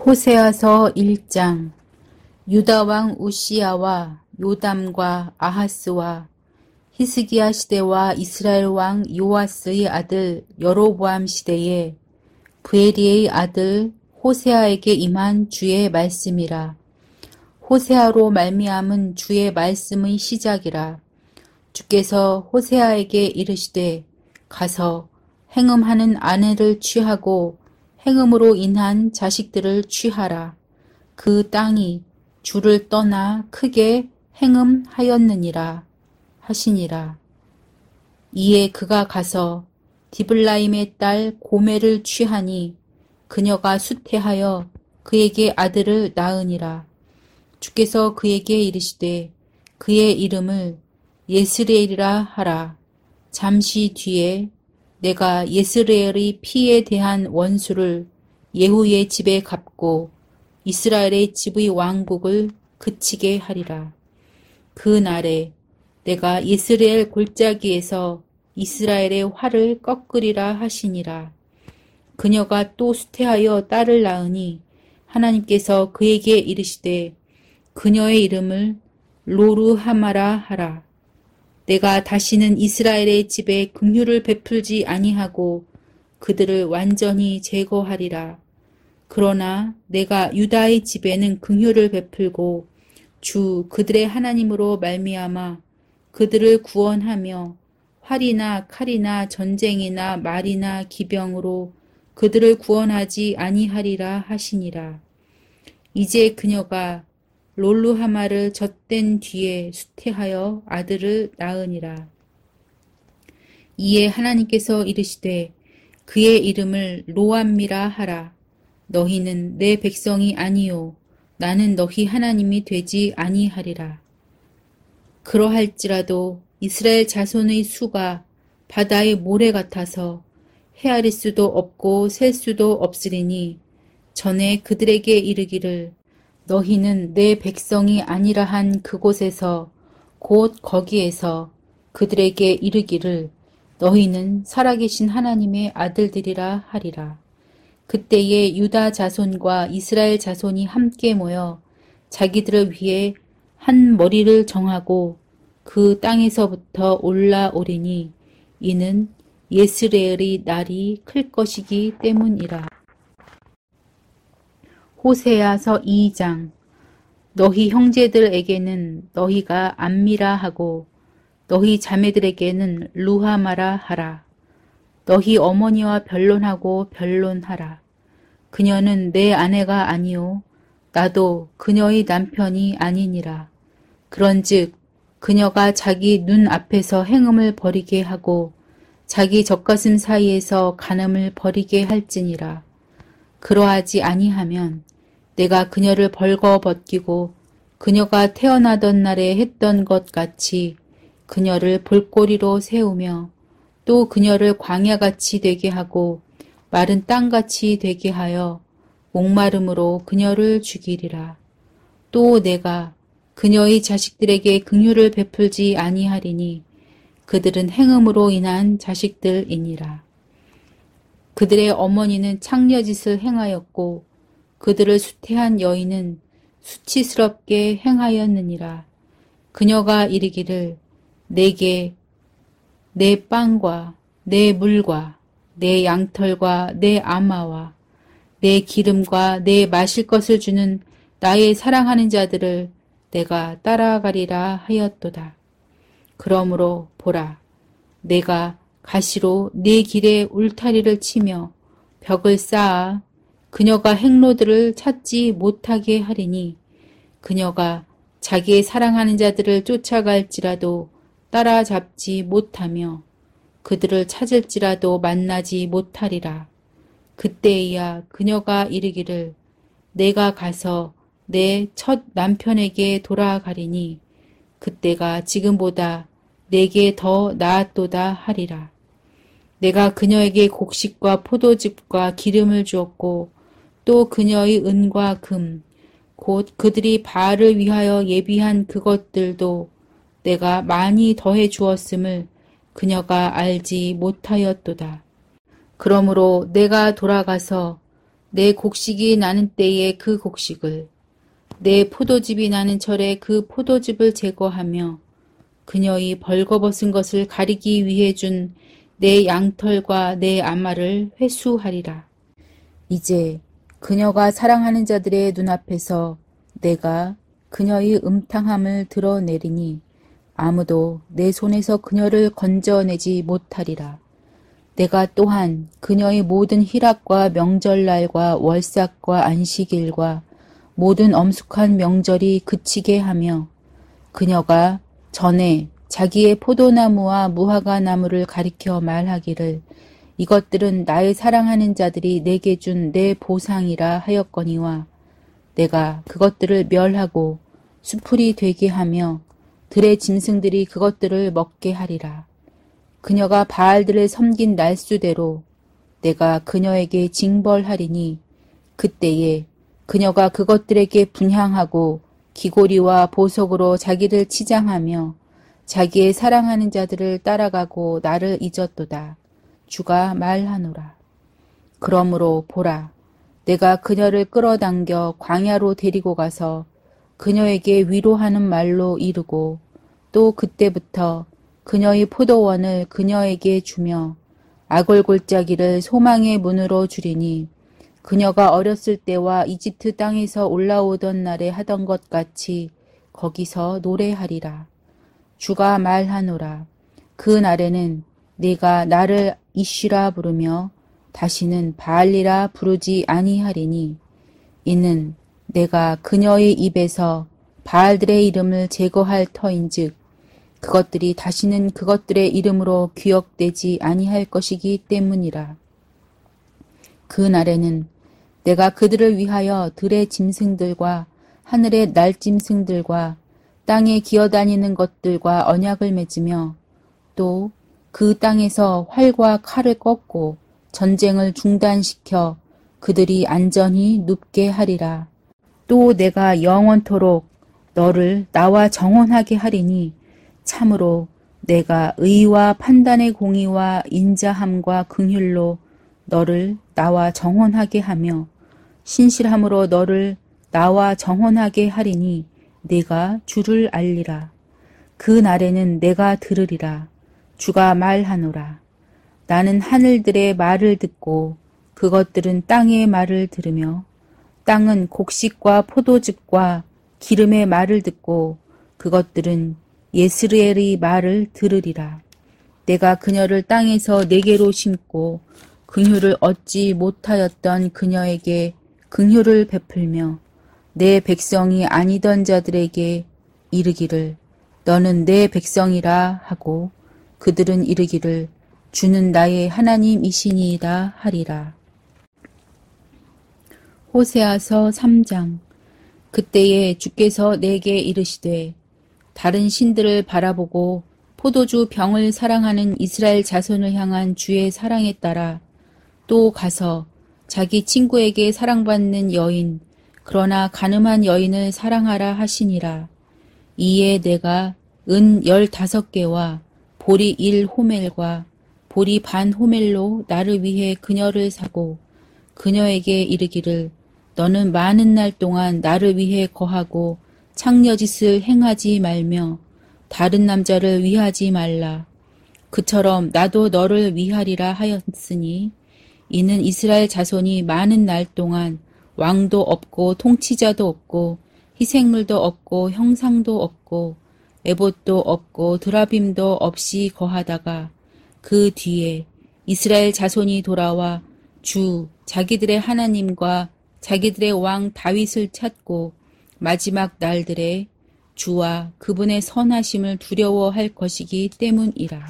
호세아서 1장. 유다 왕 우시야와 요담과 아하스와 히스기야 시대와 이스라엘 왕 요아스의 아들 여로보암 시대에 브에리의 아들 호세아에게 임한 주의 말씀이라. 호세아로 말미암은 주의 말씀의 시작이라. 주께서 호세아에게 이르시되 가서 행음하는 아내를 취하고 행음으로 인한 자식들을 취하라. 그 땅이 주를 떠나 크게 행음하였느니라 하시니라. 이에 그가 가서 디블라임의 딸 고멜을 취하니 그녀가 수태하여 그에게 아들을 낳으니라. 주께서 그에게 이르시되 그의 이름을 예스레엘이라 하라. 잠시 뒤에 내가 예스레엘의 피에 대한 원수를 예후의 집에 갚고 이스라엘의 집의 왕국을 그치게 하리라. 그 날에 내가 예스레엘 골짜기에서 이스라엘의 활을 꺾으리라 하시니라. 그녀가 또 수태하여 딸을 낳으니 하나님께서 그에게 이르시되 그녀의 이름을 로루하마라 하라. 내가 다시는 이스라엘의 집에 긍휼을 베풀지 아니하고 그들을 완전히 제거하리라. 그러나 내가 유다의 집에는 긍휼을 베풀고 주 그들의 하나님으로 말미암아 그들을 구원하며 활이나 칼이나 전쟁이나 말이나 기병으로 그들을 구원하지 아니하리라 하시니라. 이제 그녀가 롤루하마를 젖된 뒤에 수태하여 아들을 낳으니라. 이에 하나님께서 이르시되 그의 이름을 로암미라 하라. 너희는 내 백성이 아니요 나는 너희 하나님이 되지 아니하리라. 그러할지라도 이스라엘 자손의 수가 바다의 모래 같아서 헤아릴 수도 없고 셀 수도 없으리니 전에 그들에게 이르기를 너희는 내 백성이 아니라 한 그곳에서 곧 거기에서 그들에게 이르기를 너희는 살아계신 하나님의 아들들이라 하리라. 그때에 유다 자손과 이스라엘 자손이 함께 모여 자기들을 위해 한 머리를 정하고 그 땅에서부터 올라오리니 이는 예스레엘의 날이 클 것이기 때문이라. 호세아서 2장. 너희 형제들에게는 너희가 암미라 하고 너희 자매들에게는 루하마라 하라. 너희 어머니와 변론하고 변론하라. 그녀는 내 아내가 아니요 나도 그녀의 남편이 아니니라. 그런즉 그녀가 자기 눈 앞에서 행음을 버리게 하고 자기 젖가슴 사이에서 간음을 버리게 할지니라. 그러하지 아니하면 내가 그녀를 벌거벗기고 그녀가 태어나던 날에 했던 것 같이 그녀를 볼거리로 세우며 또 그녀를 광야같이 되게 하고 마른 땅같이 되게 하여 목마름으로 그녀를 죽이리라. 또 내가 그녀의 자식들에게 긍휼을 베풀지 아니하리니 그들은 행음으로 인한 자식들이니라. 그들의 어머니는 창녀짓을 행하였고 그들을 수태한 여인은 수치스럽게 행하였느니라. 그녀가 이르기를 내게 내 빵과 내 물과 내 양털과 내 아마와 내 기름과 내 마실 것을 주는 나의 사랑하는 자들을 내가 따라가리라 하였도다. 그러므로 보라, 내가 가시로 네 길에 울타리를 치며 벽을 쌓아 그녀가 행로들을 찾지 못하게 하리니 그녀가 자기의 사랑하는 자들을 쫓아갈지라도 따라잡지 못하며 그들을 찾을지라도 만나지 못하리라. 그때에야 그녀가 이르기를 내가 가서 내 첫 남편에게 돌아가리니 그때가 지금보다 내게 더 나았도다 하리라. 내가 그녀에게 곡식과 포도즙과 기름을 주었고 또 그녀의 은과 금, 곧 그들이 바알을 위하여 예비한 그것들도 내가 많이 더해 주었음을 그녀가 알지 못하였도다. 그러므로 내가 돌아가서 내 곡식이 나는 때에 그 곡식을, 내 포도즙이 나는 철에 그 포도즙을 제거하며 그녀의 벌거벗은 것을 가리기 위해 준 내 양털과 내 아마를 회수하리라. 이제 그녀가 사랑하는 자들의 눈앞에서 내가 그녀의 음탕함을 드러내리니 아무도 내 손에서 그녀를 건져내지 못하리라. 내가 또한 그녀의 모든 희락과 명절날과 월삭과 안식일과 모든 엄숙한 명절이 그치게 하며 그녀가 전에 자기의 포도나무와 무화과 나무를 가리켜 말하기를 이것들은 나의 사랑하는 자들이 내게 준 내 보상이라 하였거니와 내가 그것들을 멸하고 수풀이 되게 하며 들의 짐승들이 그것들을 먹게 하리라. 그녀가 바알들을 섬긴 날수대로 내가 그녀에게 징벌하리니 그때에 그녀가 그것들에게 분향하고 기고리와 보석으로 자기를 치장하며 자기의 사랑하는 자들을 따라가고 나를 잊었도다. 주가 말하노라. 그러므로 보라, 내가 그녀를 끌어당겨 광야로 데리고 가서 그녀에게 위로하는 말로 이르고 또 그때부터 그녀의 포도원을 그녀에게 주며 아골골짜기를 소망의 문으로 주리니 그녀가 어렸을 때와 이집트 땅에서 올라오던 날에 하던 것 같이 거기서 노래하리라. 주가 말하노라. 그 날에는 네가 나를 이쉬라 부르며 다시는 바알리라 부르지 아니하리니 이는 내가 그녀의 입에서 바알들의 이름을 제거할 터인즉 그것들이 다시는 그것들의 이름으로 기억되지 아니할 것이기 때문이라. 그 날에는 내가 그들을 위하여 들의 짐승들과 하늘의 날짐승들과 땅에 기어다니는 것들과 언약을 맺으며 또 그 땅에서 활과 칼을 꺾고 전쟁을 중단시켜 그들이 안전히 눕게 하리라. 또 내가 영원토록 너를 나와 정원하게 하리니 참으로 내가 의와 판단의 공의와 인자함과 긍휼로 너를 나와 정원하게 하며 신실함으로 너를 나와 정원하게 하리니 네가 주를 알리라. 그 날에는 내가 들으리라. 주가 말하노라. 나는 하늘들의 말을 듣고 그것들은 땅의 말을 들으며 땅은 곡식과 포도즙과 기름의 말을 듣고 그것들은 예스르엘의 말을 들으리라. 내가 그녀를 땅에서 내게로 심고 긍휼을 얻지 못하였던 그녀에게 긍휼을 베풀며 내 백성이 아니던 자들에게 이르기를 너는 내 백성이라 하고 그들은 이르기를 주는 나의 하나님이시니이다 하리라. 호세아서 3장. 그때에 주께서 내게 이르시되 다른 신들을 바라보고 포도주 병을 사랑하는 이스라엘 자손을 향한 주의 사랑에 따라 또 가서 자기 친구에게 사랑받는 여인 그러나 가늠한 여인을 사랑하라 하시니라. 이에 내가 은 15개와 보리 1호멜과 보리 반 호멜로 나를 위해 그녀를 사고 그녀에게 이르기를 너는 많은 날 동안 나를 위해 거하고 창녀짓을 행하지 말며 다른 남자를 위하지 말라. 그처럼 나도 너를 위하리라 하였으니 이는 이스라엘 자손이 많은 날 동안 왕도 없고 통치자도 없고 희생물도 없고 형상도 없고 에봇도 없고 드라빔도 없이 거하다가 그 뒤에 이스라엘 자손이 돌아와 주 자기들의 하나님과 자기들의 왕 다윗을 찾고 마지막 날들에 주와 그분의 선하심을 두려워할 것이기 때문이라.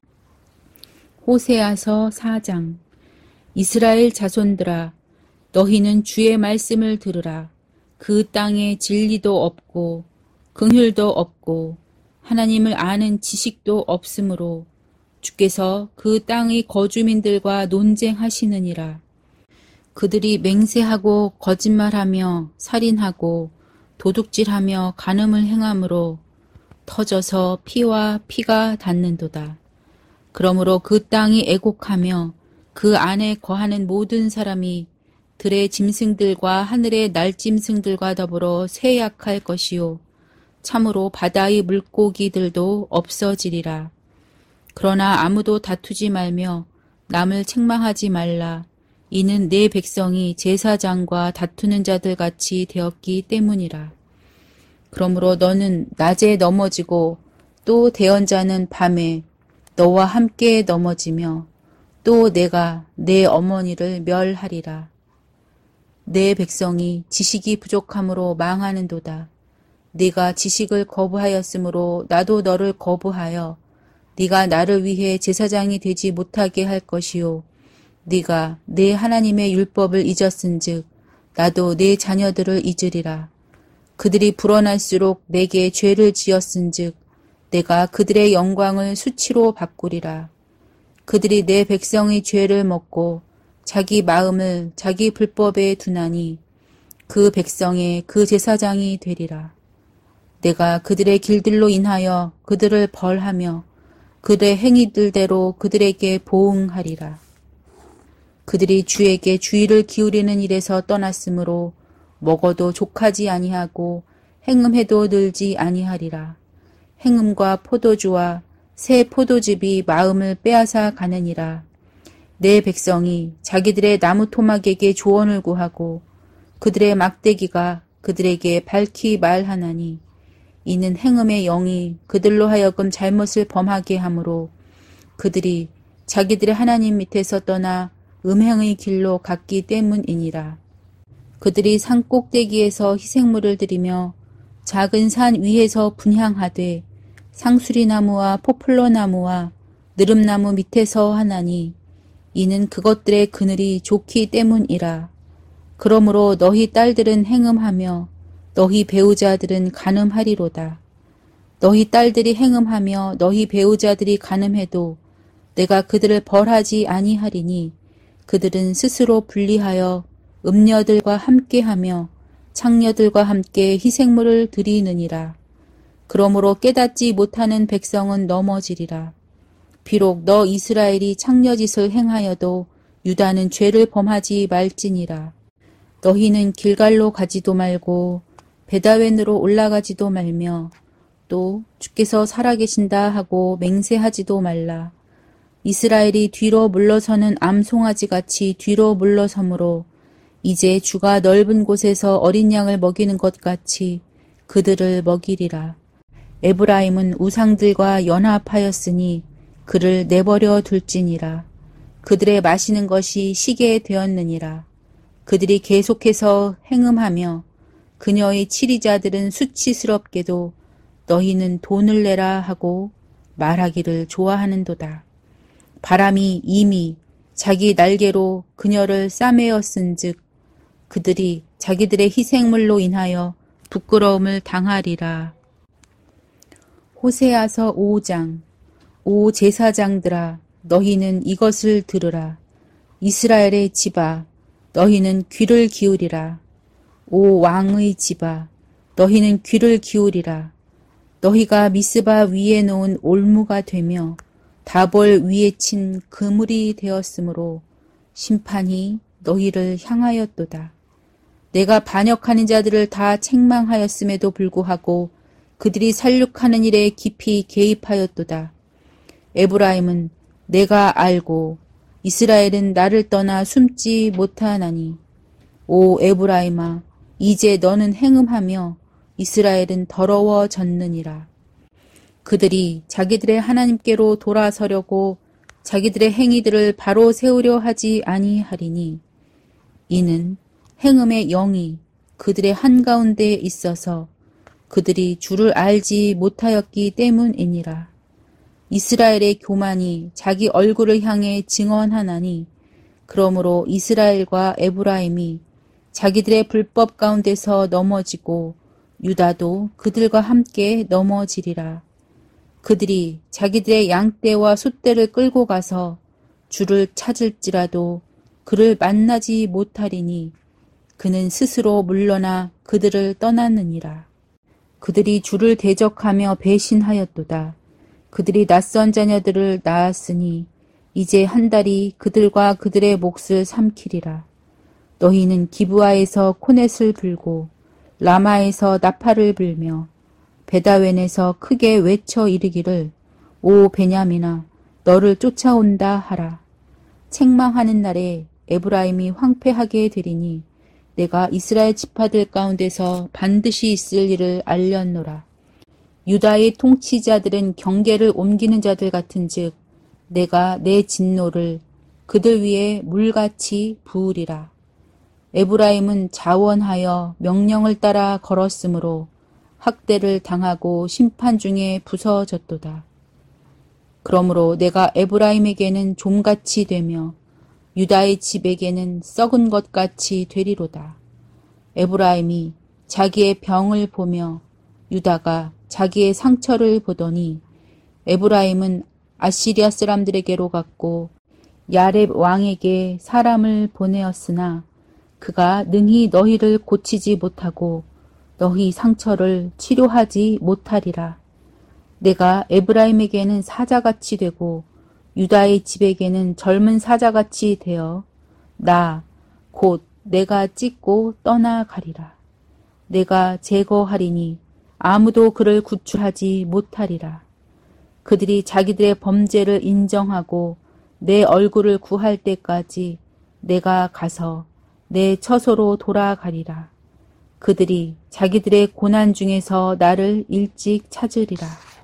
호세아서 4장. 이스라엘 자손들아 너희는 주의 말씀을 들으라. 그 땅에 진리도 없고 긍휼도 없고 하나님을 아는 지식도 없으므로 주께서 그 땅의 거주민들과 논쟁하시느니라. 그들이 맹세하고 거짓말하며 살인하고 도둑질하며 간음을 행함으로 터져서 피와 피가 닿는도다. 그러므로 그 땅이 애곡하며 그 안에 거하는 모든 사람이 들의 짐승들과 하늘의 날짐승들과 더불어 쇠약할 것이요 참으로 바다의 물고기들도 없어지리라. 그러나 아무도 다투지 말며 남을 책망하지 말라. 이는 내 백성이 제사장과 다투는 자들 같이 되었기 때문이라. 그러므로 너는 낮에 넘어지고 또 대언자는 밤에 너와 함께 넘어지며 또 내가 내 어머니를 멸하리라. 내 백성이 지식이 부족함으로 망하는도다. 네가 지식을 거부하였으므로 나도 너를 거부하여 네가 나를 위해 제사장이 되지 못하게 할 것이요 네가 내 하나님의 율법을 잊었은즉 나도 내 자녀들을 잊으리라. 그들이 불어날수록 내게 죄를 지었은즉 내가 그들의 영광을 수치로 바꾸리라. 그들이 내 백성의 죄를 먹고 자기 마음을 자기 불법에 두나니 그 백성의 그 제사장이 되리라. 내가 그들의 길들로 인하여 그들을 벌하며 그들의 행위들대로 그들에게 보응하리라. 그들이 주에게 주의를 기울이는 일에서 떠났으므로 먹어도 족하지 아니하고 행음해도 늘지 아니하리라. 행음과 포도주와 새 포도즙이 마음을 빼앗아 가느니라. 내 백성이 자기들의 나무 토막에게 조언을 구하고 그들의 막대기가 그들에게 밝히 말하나니 이는 행음의 영이 그들로 하여금 잘못을 범하게 하므로 그들이 자기들의 하나님 밑에서 떠나 음행의 길로 갔기 때문이니라. 그들이 산 꼭대기에서 희생물을 드리며 작은 산 위에서 분향하되 상수리나무와 포플러나무와 느릅나무 밑에서 하나니 이는 그것들의 그늘이 좋기 때문이라. 그러므로 너희 딸들은 행음하며 너희 배우자들은 간음하리로다. 너희 딸들이 행음하며 너희 배우자들이 간음해도 내가 그들을 벌하지 아니하리니 그들은 스스로 분리하여 음녀들과 함께하며 창녀들과 함께 희생물을 드리느니라. 그러므로 깨닫지 못하는 백성은 넘어지리라. 비록 너 이스라엘이 창녀짓을 행하여도 유다는 죄를 범하지 말지니라. 너희는 길갈로 가지도 말고 베다웬으로 올라가지도 말며 또 주께서 살아계신다 하고 맹세하지도 말라. 이스라엘이 뒤로 물러서는 암송아지같이 뒤로 물러서므로 이제 주가 넓은 곳에서 어린 양을 먹이는 것 같이 그들을 먹이리라. 에브라임은 우상들과 연합하였으니 그를 내버려 둘지니라. 그들의 마시는 것이 시게 되었느니라. 그들이 계속해서 행음하며 그녀의 치리자들은 수치스럽게도 너희는 돈을 내라 하고 말하기를 좋아하는도다. 바람이 이미 자기 날개로 그녀를 싸매었은즉 그들이 자기들의 희생물로 인하여 부끄러움을 당하리라. 호세아서 5장. 오 제사장들아, 너희는 이것을 들으라. 이스라엘의 집아, 너희는 귀를 기울이라. 오 왕의 집아, 너희는 귀를 기울이라. 너희가 미스바 위에 놓은 올무가 되며 다볼 위에 친 그물이 되었으므로 심판이 너희를 향하였도다. 내가 반역하는 자들을 다 책망하였음에도 불구하고 그들이 살육하는 일에 깊이 개입하였도다. 에브라임은 내가 알고 이스라엘은 나를 떠나 숨지 못하나니 오 에브라임아, 이제 너는 행음하며 이스라엘은 더러워졌느니라. 그들이 자기들의 하나님께로 돌아서려고 자기들의 행위들을 바로 세우려 하지 아니하리니 이는 행음의 영이 그들의 한가운데에 있어서 그들이 주를 알지 못하였기 때문이니라. 이스라엘의 교만이 자기 얼굴을 향해 증언하나니 그러므로 이스라엘과 에브라임이 자기들의 불법 가운데서 넘어지고 유다도 그들과 함께 넘어지리라. 그들이 자기들의 양떼와 소떼를 끌고 가서 주를 찾을지라도 그를 만나지 못하리니 그는 스스로 물러나 그들을 떠났느니라. 그들이 주를 대적하며 배신하였도다. 그들이 낯선 자녀들을 낳았으니 이제 한 달이 그들과 그들의 몫을 삼키리라. 너희는 기브아에서 코넷을 불고 라마에서 나팔을 불며 베다웬에서 크게 외쳐 이르기를 오 베냐민아 너를 쫓아온다 하라. 책망하는 날에 에브라임이 황폐하게 되리니 내가 이스라엘 지파들 가운데서 반드시 있을 일을 알렸노라. 유다의 통치자들은 경계를 옮기는 자들 같은즉 내가 내 진노를 그들 위에 물같이 부으리라. 에브라임은 자원하여 명령을 따라 걸었으므로 학대를 당하고 심판 중에 부서졌도다. 그러므로 내가 에브라임에게는 좀같이 되며 유다의 집에게는 썩은 것 같이 되리로다. 에브라임이 자기의 병을 보며 유다가 자기의 상처를 보더니 에브라임은 아시리아 사람들에게로 갔고 야렙 왕에게 사람을 보내었으나 그가 능히 너희를 고치지 못하고 너희 상처를 치료하지 못하리라. 내가 에브라임에게는 사자같이 되고 유다의 집에게는 젊은 사자같이 되어 나 곧 내가 찢고 떠나가리라. 내가 제거하리니 아무도 그를 구출하지 못하리라. 그들이 자기들의 범죄를 인정하고 내 얼굴을 구할 때까지 내가 가서 내 처소로 돌아가리라. 그들이 자기들의 고난 중에서 나를 일찍 찾으리라.